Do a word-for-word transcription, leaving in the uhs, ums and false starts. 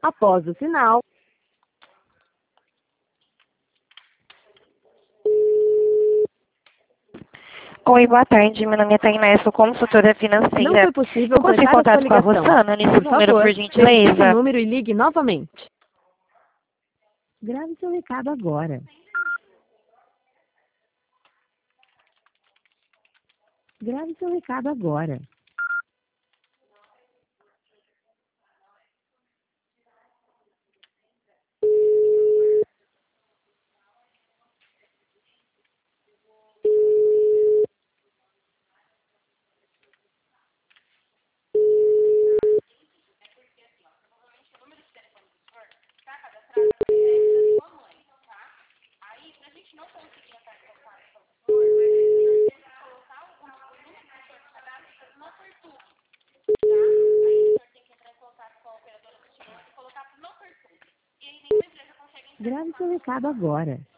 após o sinal. Oi, boa tarde. Meu nome é Tainá, sou consultora financeira. Não foi possível Eu posso ter completar a sua contato com a ligação. Rossana nesse Por número, favor, por verifique o gentileza? número e ligue novamente. Grave seu recado agora. Grave seu recado agora. Grave seu recado agora.